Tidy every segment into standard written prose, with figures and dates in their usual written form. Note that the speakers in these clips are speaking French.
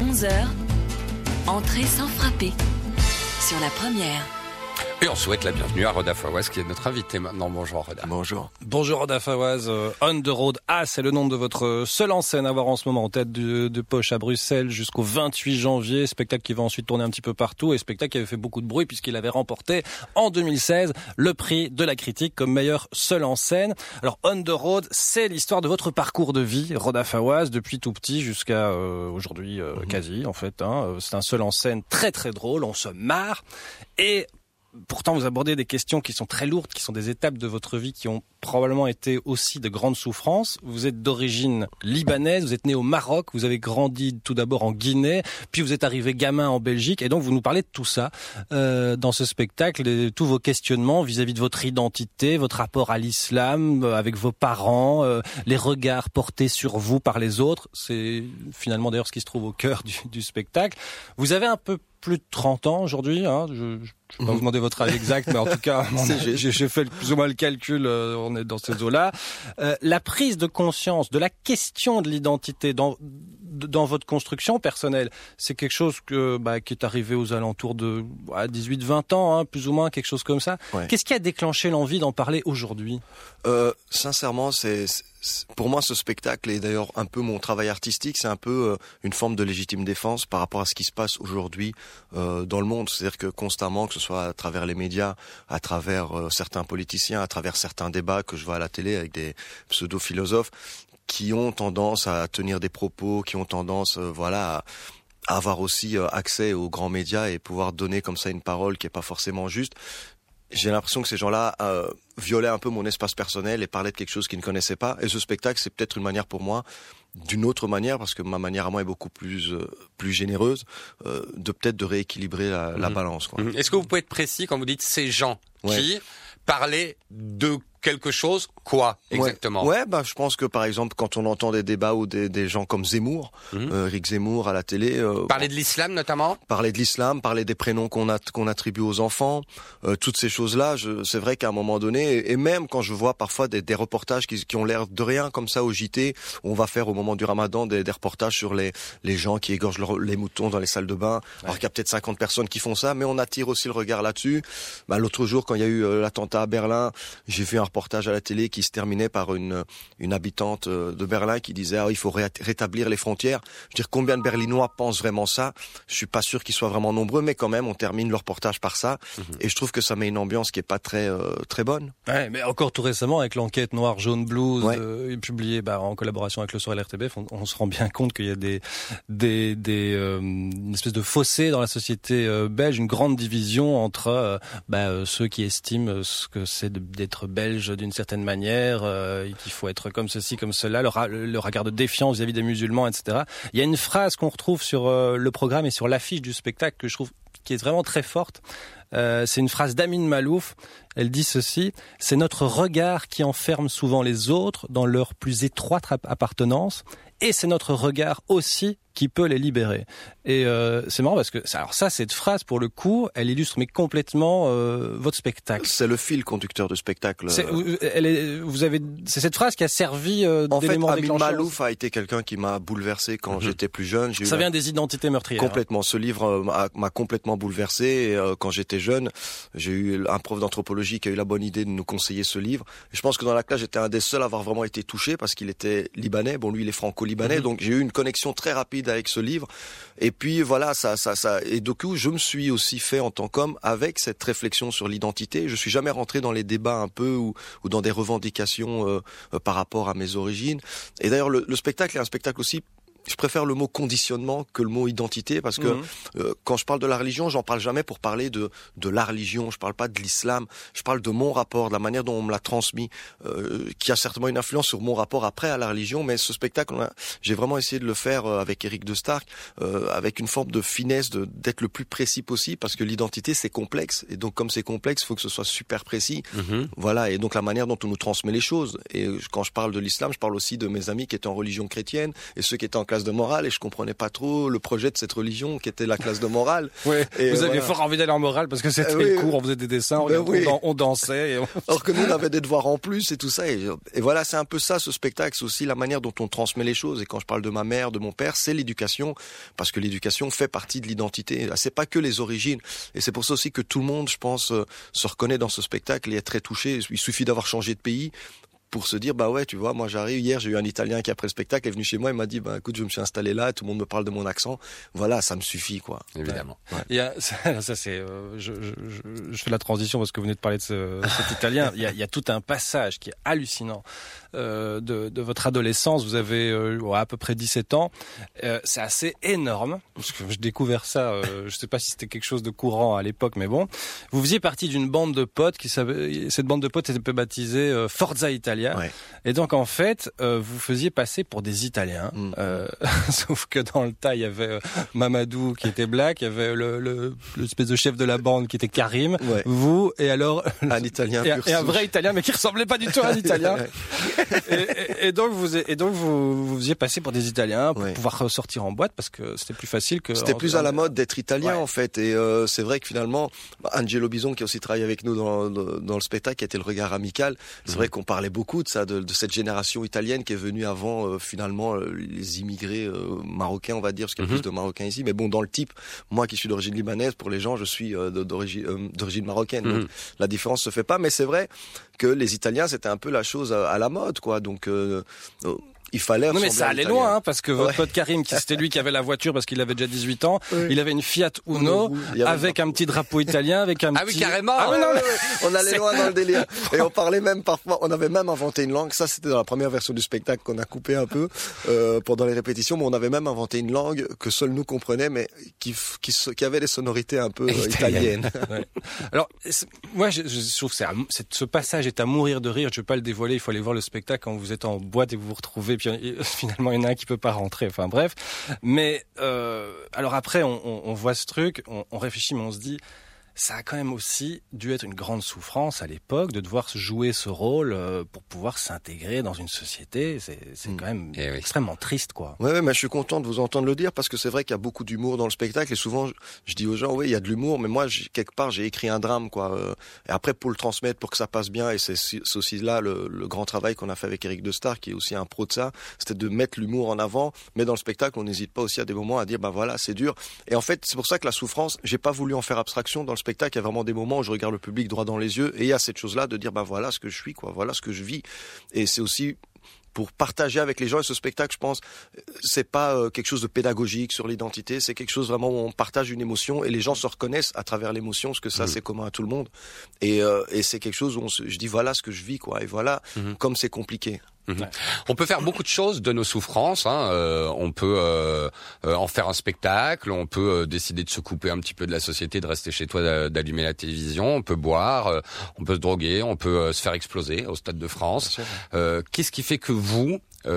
11h, entrée sans frapper sur la première. Et on souhaite la bienvenue à Roda Fawaz qui est notre invité maintenant. Bonjour Roda. Bonjour. Bonjour Roda Fawaz. On the Road A, c'est le nom de votre seule en scène à voir en ce moment en tête de poche à Bruxelles jusqu'au 28 janvier. Spectacle qui va ensuite tourner un petit peu partout et spectacle qui avait fait beaucoup de bruit puisqu'il avait remporté en 2016 le prix de la critique comme meilleur seul en scène. Alors On the Road, c'est l'histoire de votre parcours de vie, Roda Fawaz, depuis tout petit jusqu'à aujourd'hui quasi en fait. C'est un seul en scène très très drôle, on se marre et pourtant, vous abordez des questions qui sont très lourdes, qui sont des étapes de votre vie qui ont probablement été aussi de grandes souffrances. Vous êtes d'origine libanaise, vous êtes né au Maroc, vous avez grandi tout d'abord en Guinée, puis vous êtes arrivé gamin en Belgique, et donc vous nous parlez de tout ça dans ce spectacle, et tous vos questionnements vis-à-vis de votre identité, votre rapport à l'islam, avec vos parents, les regards portés sur vous par les autres. C'est finalement d'ailleurs ce qui se trouve au cœur du spectacle. Vous avez un peu plus de 30 ans aujourd'hui, je ne vais pas vous demander votre âge exact, mais en tout cas, j'ai fait plus ou moins le calcul, on est dans ces eaux-là. La prise de conscience de la question de l'identité dans votre construction personnelle, c'est quelque chose qui est arrivé aux alentours de 18-20 ans, plus ou moins, quelque chose comme ça. Ouais. Qu'est-ce qui a déclenché l'envie d'en parler aujourd'hui ? Sincèrement, pour moi, ce spectacle est d'ailleurs un peu mon travail artistique, c'est un peu une forme de légitime défense par rapport à ce qui se passe aujourd'hui dans le monde. C'est-à-dire que constamment, que ce soit à travers les médias, à travers certains politiciens, à travers certains débats que je vois à la télé avec des pseudo-philosophes qui ont tendance à tenir des propos, qui ont tendance à avoir aussi accès aux grands médias et pouvoir donner comme ça une parole qui est pas forcément juste. J'ai l'impression que ces gens-là violaient un peu mon espace personnel et parlaient de quelque chose qu'ils ne connaissaient pas. Et ce spectacle, c'est peut-être une manière pour moi, d'une autre manière, parce que ma manière à moi est beaucoup plus généreuse, de rééquilibrer la balance, quoi. Est-ce que vous pouvez être précis quand vous dites ces gens qui parlaient de quelque chose, quoi exactement ? Je pense que par exemple quand on entend des débats ou des gens comme Zemmour, Éric Zemmour à la télé, parler de l'islam notamment, parler de l'islam, parler des prénoms qu'on attribue aux enfants, toutes ces choses-là, c'est vrai qu'à un moment donné, et même quand je vois parfois des reportages qui ont l'air de rien comme ça au JT, où on va faire au moment du Ramadan des reportages sur les gens qui égorgent les moutons dans les salles de bain, alors qu'il y a peut-être 50 personnes qui font ça, mais on attire aussi le regard là-dessus. L'autre jour quand il y a eu l'attentat à Berlin, j'ai vu un reportage à la télé qui se terminait par une habitante de Berlin qui disait il faut rétablir les frontières. Je veux dire, combien de Berlinois pensent vraiment ça ? Je suis pas sûr qu'ils soient vraiment nombreux, mais quand même on termine le reportage par ça, et je trouve que ça met une ambiance qui est pas très bonne. Ouais, mais encore tout récemment avec l'enquête Noir Jaune Blues publiée en collaboration avec le Soir et l'RTBF, on se rend bien compte qu'il y a une espèce de fossé dans la société belge, une grande division entre ceux qui estiment ce que c'est d'être belge d'une certaine manière, qu'il faut être comme ceci, comme cela, le regard de défiance vis-à-vis des musulmans, etc. Il y a une phrase qu'on retrouve sur le programme et sur l'affiche du spectacle que je trouve qui est vraiment très forte. C'est une phrase d'Amine Malouf. Elle dit ceci: c'est notre regard qui enferme souvent les autres dans leur plus étroite appartenance, et c'est notre regard aussi qui peut les libérer. Et c'est marrant parce que cette phrase, pour le coup, elle illustre complètement votre spectacle. C'est le fil conducteur du spectacle. C'est cette phrase qui a servi d'élément déclencheur. Amine Malouf a été quelqu'un qui m'a bouleversé quand j'étais plus jeune. Ça vient des identités meurtrières. Complètement. Ce livre m'a complètement bouleversé. Et, quand j'étais jeune, j'ai eu un prof d'anthropologie qui a eu la bonne idée de nous conseiller ce livre. Et je pense que dans la classe, j'étais un des seuls à avoir vraiment été touché parce qu'il était libanais. Bon, lui, il est franco-libanais, donc j'ai eu une connexion très rapide avec ce livre. Et puis voilà, ça. Et du coup, je me suis aussi fait en tant qu'homme avec cette réflexion sur l'identité. Je suis jamais rentré dans les débats un peu ou dans des revendications par rapport à mes origines. Et d'ailleurs, le spectacle est un spectacle aussi. Je préfère le mot conditionnement que le mot identité parce que quand je parle de la religion, j'en parle jamais pour parler de la religion. Je parle pas de l'islam. Je parle de mon rapport, de la manière dont on me l'a transmis, qui a certainement une influence sur mon rapport après à la religion. Mais ce spectacle, j'ai vraiment essayé de le faire avec Éric de Stark, avec une forme de finesse, d'être le plus précis possible parce que l'identité c'est complexe et donc comme c'est complexe, il faut que ce soit super précis. Voilà, et donc la manière dont on nous transmet les choses. Et quand je parle de l'islam, je parle aussi de mes amis qui étaient en religion chrétienne et ceux qui étaient en classe classe de morale et je comprenais pas trop le projet de cette religion qui était la classe de morale. Ouais. Vous aviez fort envie d'aller en morale parce que c'était le cours, on faisait des dessins, on dansait. Alors que nous, on avait des devoirs en plus et tout ça. Et voilà, c'est un peu ça, ce spectacle. C'est aussi la manière dont on transmet les choses. Et quand je parle de ma mère, de mon père, c'est l'éducation. Parce que l'éducation fait partie de l'identité. C'est pas que les origines. Et c'est pour ça aussi que tout le monde, je pense, se reconnaît dans ce spectacle et est très touché. Il suffit d'avoir changé de pays pour se dire, bah ouais, tu vois, moi j'arrive, hier j'ai eu un Italien qui après le spectacle est venu chez moi, il m'a dit, bah écoute, je me suis installé là, tout le monde me parle de mon accent, voilà, ça me suffit, quoi. Évidemment. Ouais. Il y a, ça c'est, je fais la transition parce que vous venez de parler de cet Italien, il y a tout un passage qui est hallucinant, de votre adolescence, vous avez à peu près 17 ans, c'est assez énorme, parce que je découvre ça, je sais pas si c'était quelque chose de courant à l'époque, mais bon, vous faisiez partie d'une bande de potes cette bande de potes était baptisée Forza Italia. Ouais. Et donc en fait, vous faisiez passer pour des Italiens, sauf que dans le tas il y avait Mamadou qui était black, il y avait l'espèce de chef de la bande qui était Karim, vous et alors un Italien et un vrai Italien mais qui ressemblait pas du tout à un Italien. et donc vous faisiez passer pour des Italiens pour pouvoir sortir en boîte parce que c'était plus facile que. C'était plus à la mode d'être italien en fait et c'est vrai que finalement Angelo Bison qui a aussi travaillé avec nous dans le spectacle qui était le regard amical, c'est vrai qu'on parlait beaucoup de ça, de cette génération italienne qui est venue avant finalement les immigrés marocains, on va dire, parce qu'il y a plus de Marocains ici. Mais bon, dans le type, moi qui suis d'origine libanaise, pour les gens, je suis d'origine marocaine. Donc la différence se fait pas. Mais c'est vrai que les Italiens, c'était un peu la chose à la mode, quoi. Donc il fallait. Non mais ça allait loin, hein, parce que votre pote Karim, c'était lui qui avait la voiture parce qu'il avait déjà 18 ans. Il avait une Fiat Uno avec un petit drapeau italien, avec un petit. Ah oui, carrément. Ah oui, non, on allait loin dans le délire. Et on parlait même parfois. On avait même inventé une langue. Ça, c'était dans la première version du spectacle qu'on a coupé un peu pendant les répétitions. Mais on avait même inventé une langue que seuls nous comprenaient, mais qui avait des sonorités un peu italiennes. Ouais. Alors, moi, je trouve que ce passage est à mourir de rire. Je vais pas le dévoiler. Il faut aller voir le spectacle quand vous êtes en boîte et que vous vous retrouvez. Puis finalement, il y en a un qui peut pas rentrer. Enfin bref. Mais alors après, on voit ce truc, on réfléchit, mais on se dit, ça a quand même aussi dû être une grande souffrance à l'époque de devoir jouer ce rôle pour pouvoir s'intégrer dans une société. C'est quand même extrêmement triste, quoi. Ouais, mais je suis content de vous entendre le dire parce que c'est vrai qu'il y a beaucoup d'humour dans le spectacle et souvent je dis aux gens, oui, il y a de l'humour, mais moi quelque part j'ai écrit un drame, quoi. Et après pour le transmettre, pour que ça passe bien, et c'est aussi là le grand travail qu'on a fait avec Eric Destar, qui est aussi un pro de ça, c'était de mettre l'humour en avant. Mais dans le spectacle, on n'hésite pas aussi à des moments à dire, bah voilà, c'est dur. Et en fait, c'est pour ça que la souffrance, j'ai pas voulu en faire abstraction dans le spectacle. Il y a vraiment des moments où je regarde le public droit dans les yeux et il y a cette chose-là de dire, bah voilà ce que je suis, quoi, voilà ce que je vis. Et c'est aussi pour partager avec les gens. Et ce spectacle, je pense, c'est pas quelque chose de pédagogique sur l'identité, c'est quelque chose vraiment où on partage une émotion et les gens se reconnaissent à travers l'émotion, parce que ça, c'est commun à tout le monde. Et c'est quelque chose où je dis, voilà ce que je vis, quoi, et voilà comme c'est compliqué. On peut faire beaucoup de choses de nos souffrances, hein. On peut en faire un spectacle, on peut décider de se couper un petit peu de la société, de rester chez toi, d'allumer la télévision, on peut boire, on peut se droguer, on peut se faire exploser au Stade de France. Qu'est-ce qui fait que vous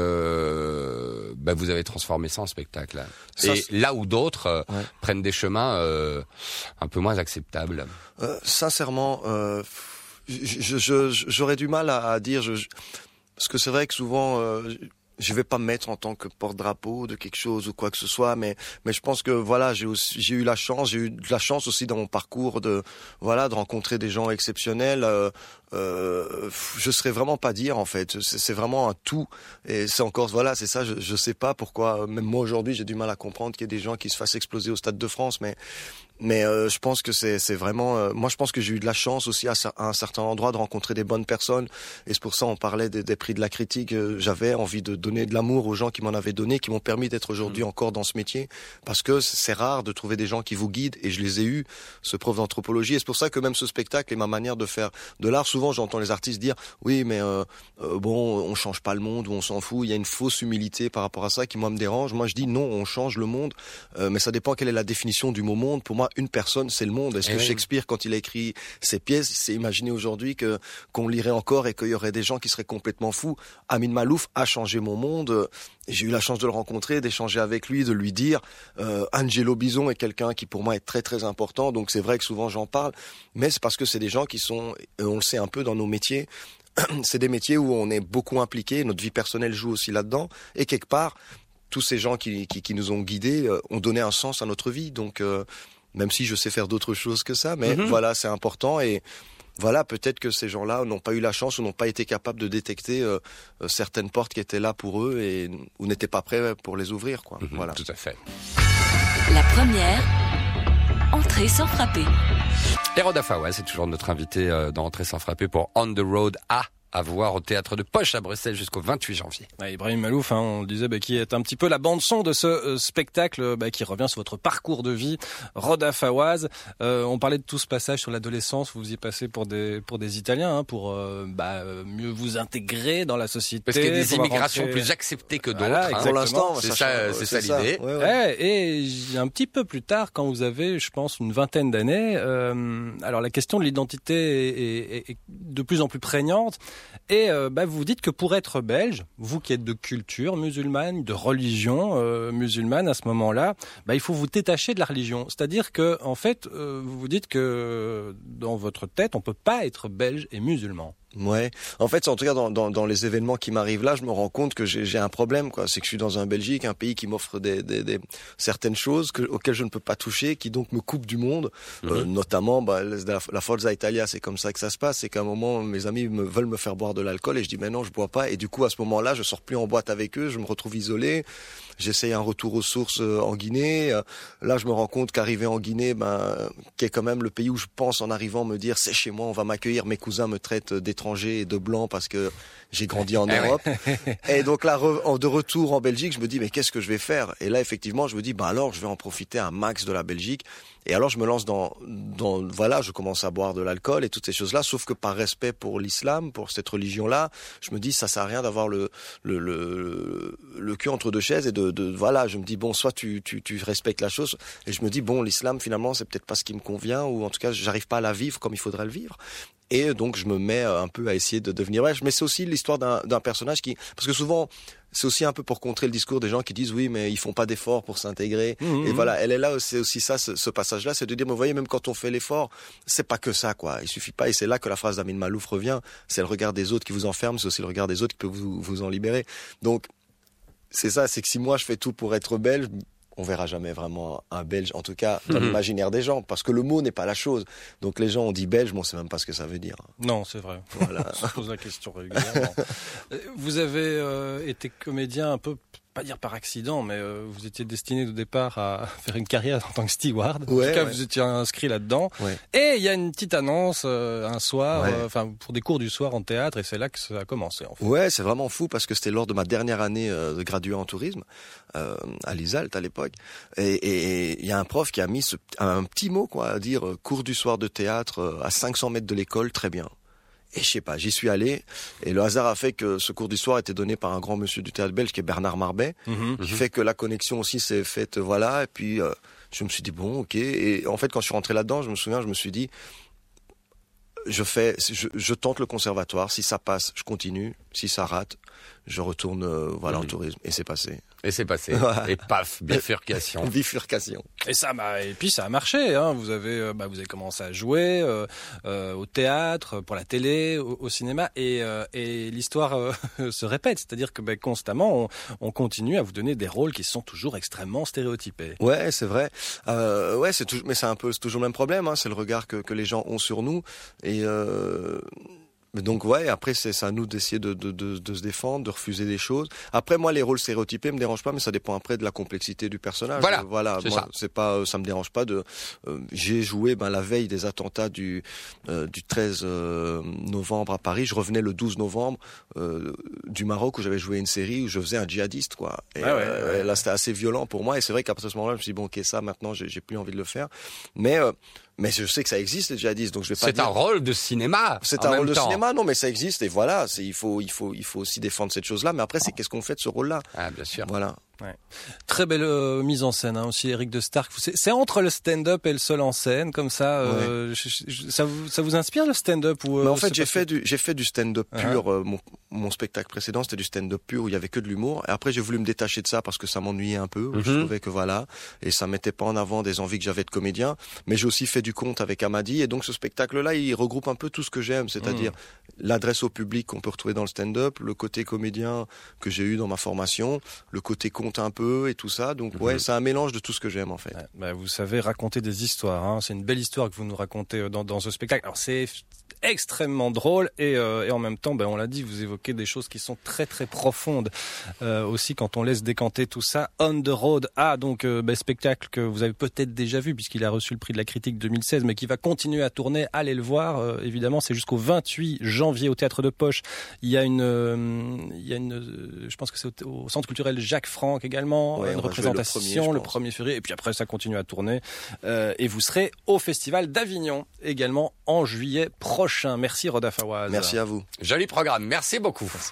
avez transformé ça en spectacle là. Et là où d'autres prennent des chemins un peu moins acceptables? Sincèrement, j'aurais du mal à dire... Parce que c'est vrai que souvent, je vais pas me mettre en tant que porte-drapeau de quelque chose ou quoi que ce soit, mais je pense que voilà, j'ai eu la chance aussi dans mon parcours de rencontrer des gens exceptionnels. Je saurais vraiment pas dire en fait. C'est vraiment un tout. Et c'est encore c'est ça. Je sais pas pourquoi. Même moi aujourd'hui, j'ai du mal à comprendre qu'il y ait des gens qui se fassent exploser au Stade de France, mais je pense que c'est vraiment. Moi, je pense que j'ai eu de la chance aussi à un certain endroit de rencontrer des bonnes personnes. Et c'est pour ça on parlait des prix de la critique. J'avais envie de donner de l'amour aux gens qui m'en avaient donné, qui m'ont permis d'être aujourd'hui encore dans ce métier. Parce que c'est rare de trouver des gens qui vous guident. Et je les ai eus, ce prof d'anthropologie. Et c'est pour ça que même ce spectacle et ma manière de faire de l'art, souvent j'entends les artistes dire oui, mais on change pas le monde ou on s'en fout. Il y a une fausse humilité par rapport à ça qui moi me dérange. Moi je dis non, on change le monde, mais ça dépend quelle est la définition du mot monde. Pour moi, une personne, c'est le monde. Est-ce que Shakespeare, quand il a écrit ses pièces, il s'est imaginé aujourd'hui qu'on lirait encore et qu'il y aurait des gens qui seraient complètement fous? Amin Malouf a changé mon monde. J'ai eu la chance de le rencontrer, d'échanger avec lui, de lui dire. Angelo Bison est quelqu'un qui pour moi est très très important. Donc c'est vrai que souvent j'en parle, mais c'est parce que c'est des gens qui sont, on le sait un peu dans nos métiers, c'est des métiers où on est beaucoup impliqué, notre vie personnelle joue aussi là-dedans, et quelque part, tous ces gens qui nous ont guidés ont donné un sens à notre vie. Donc, même si je sais faire d'autres choses que ça, mais voilà, c'est important. Et voilà, peut-être que ces gens-là n'ont pas eu la chance ou n'ont pas été capables de détecter certaines portes qui étaient là pour eux ou n'étaient pas prêts pour les ouvrir, quoi. Voilà. Tout à fait. La première, entrée sans frapper. Et Roda Fawaz, c'est toujours notre invité dans Entrée sans frapper pour On the Road à voir au Théâtre de Poche à Bruxelles jusqu'au 28 janvier. Ibrahim Malouf, on le disait, qui est un petit peu la bande-son de ce spectacle qui revient sur votre parcours de vie, Roda Fawaz. On parlait de tout ce passage sur l'adolescence, vous y passez pour des Italiens, pour mieux vous intégrer dans la société. Parce qu'il y a des immigrations plus acceptées que d'autres. Voilà, pour l'instant, c'est ça l'idée. Ouais. Et un petit peu plus tard, quand vous avez, je pense, une vingtaine d'années, alors la question de l'identité est de plus en plus prégnante. Et vous vous dites que pour être belge, vous qui êtes de culture musulmane, de religion musulmane à ce moment-là, il faut vous détacher de la religion. C'est-à-dire que en fait, vous vous dites que dans votre tête, on peut pas être belge et musulman. Ouais. En fait, en tout cas, dans les événements qui m'arrivent là, je me rends compte que j'ai un problème, quoi. C'est que je suis dans un Belgique, un pays qui m'offre des certaines choses auxquelles je ne peux pas toucher, qui donc me coupe du monde. Notamment, la Forza Italia, c'est comme ça que ça se passe. C'est qu'à un moment, mes amis veulent me faire boire de l'alcool et je dis, mais non, je bois pas. Et du coup, à ce moment-là, je sors plus en boîte avec eux, je me retrouve isolé. J'essaye un retour aux sources en Guinée. Là, je me rends compte qu'arriver en Guinée, qui est quand même le pays où je pense en arrivant me dire, c'est chez moi, on va m'accueillir. Mes cousins me traitent d'étranger et de blanc parce que j'ai grandi en Europe. Et donc là, de retour en Belgique, je me dis, mais qu'est-ce que je vais faire? Et là, effectivement, je me dis, alors, je vais en profiter un max de la Belgique. Et alors, je me lance voilà, je commence à boire de l'alcool et toutes ces choses-là, sauf que par respect pour l'islam, pour cette religion-là, je me dis, ça sert à rien d'avoir le cul entre deux chaises et voilà, je me dis, bon, soit tu respectes la chose, et je me dis, bon, l'islam, finalement, c'est peut-être pas ce qui me convient, ou en tout cas, j'arrive pas à la vivre comme il faudrait le vivre. Et donc, je me mets un peu à essayer de devenir belge. Mais c'est aussi l'histoire d'un personnage parce que souvent, c'est aussi un peu pour contrer le discours des gens qui disent oui, mais ils font pas d'efforts pour s'intégrer. Et voilà, elle est là, c'est aussi ça, ce passage-là, c'est de dire, mais vous voyez, même quand on fait l'effort, c'est pas que ça, quoi. Il suffit pas, et c'est là que la phrase d'Amin Malouf revient. C'est le regard des autres qui vous enferme, c'est aussi le regard des autres qui peut vous en libérer. Donc, c'est ça, c'est que si moi je fais tout pour être belge, on verra jamais vraiment un Belge, en tout cas dans l'imaginaire des gens, parce que le mot n'est pas la chose. Donc les gens ont dit belge, mais on sait même pas ce que ça veut dire. Non, c'est vrai. Voilà. On se pose la question régulièrement. Vous avez été comédien un peu, pas dire par accident, mais vous étiez destiné au départ à faire une carrière en tant que steward. En tout cas, vous étiez inscrit là-dedans. Ouais. Et il y a une petite annonce un soir, pour des cours du soir en théâtre, et c'est là que ça a commencé. En fait. Ouais, c'est vraiment fou parce que c'était lors de ma dernière année de gradué en tourisme à l'ISALT à l'époque. Et il y a un prof qui a mis un petit mot, quoi, à dire cours du soir de théâtre à 500 mètres de l'école, très bien. Et je sais pas, j'y suis allé, et le hasard a fait que ce cours d'histoire était donné par un grand monsieur du théâtre belge qui est Bernard Marbet, qui fait que la connexion aussi s'est faite, voilà, et puis je me suis dit bon, ok, et en fait quand je suis rentré là-dedans, je me suis dit, je tente le conservatoire, si ça passe, je continue, si ça rate, je retourne en tourisme, et c'est passé. Et c'est passé. Et paf, bifurcation. Bifurcation. Et ça, et puis ça a marché. Hein. Vous avez commencé à jouer au théâtre, pour la télé, au cinéma, et l'histoire se répète. C'est-à-dire que constamment, on continue à vous donner des rôles qui sont toujours extrêmement stéréotypés. Ouais, c'est vrai. Mais c'est toujours le même problème. Hein. C'est le regard que les gens ont sur nous. Et donc après c'est à nous d'essayer de se défendre, de refuser des choses. Après moi les rôles stéréotypés me dérangent pas, mais ça dépend après de la complexité du personnage. Voilà, moi c'est pas, ça me dérange pas j'ai joué la veille des attentats du 13 novembre à Paris. Je revenais le 12 novembre du Maroc où j'avais joué une série où je faisais un djihadiste, quoi. Et là c'était assez violent pour moi, et c'est vrai qu'à ce moment-là je me suis dit bon, ok, ça maintenant j'ai plus envie de le faire. Mais je sais que ça existe, les djihadistes, donc je vais pas dire... C'est un rôle de cinéma. C'est un rôle de cinéma, non, mais ça existe, et voilà, il faut aussi défendre cette chose-là, mais après, c'est qu'est-ce qu'on fait de ce rôle-là? Ah, bien sûr. Voilà. Ouais. Très belle mise en scène, aussi, Éric de Starck. C'est entre le stand-up et le seul en scène, comme ça. Ça vous inspire le stand-up ou en fait, j'ai fait du stand-up pur. Mon spectacle précédent, c'était du stand-up pur où il y avait que de l'humour. Et après, j'ai voulu me détacher de ça parce que ça m'ennuyait un peu. Je trouvais que et ça mettait pas en avant des envies que j'avais de comédien. Mais j'ai aussi fait du conte avec Amadi, et donc ce spectacle-là, il regroupe un peu tout ce que j'aime, c'est-à-dire l'adresse au public qu'on peut retrouver dans le stand-up, le côté comédien que j'ai eu dans ma formation, le côté conte raconte un peu et tout ça. Donc ouais, c'est un mélange de tout ce que j'aime en fait. Vous savez raconter des histoires, hein. C'est une belle histoire que vous nous racontez dans ce spectacle. Alors c'est extrêmement drôle et en même temps, on l'a dit, vous évoquez des choses qui sont très très profondes aussi quand on laisse décanter tout ça. On the Road A, donc spectacle que vous avez peut-être déjà vu puisqu'il a reçu le prix de la critique 2016, mais qui va continuer à tourner. Allez le voir, évidemment, c'est jusqu'au 28 janvier au Théâtre de Poche. Il y a une, je pense que c'est au Centre culturel Jacques Franck également, une représentation le 1er février, et puis après ça continue à tourner. Et vous serez au Festival d'Avignon également en juillet prochain. Merci Roda Fawaz. Merci à vous. Joli programme, merci beaucoup. Merci.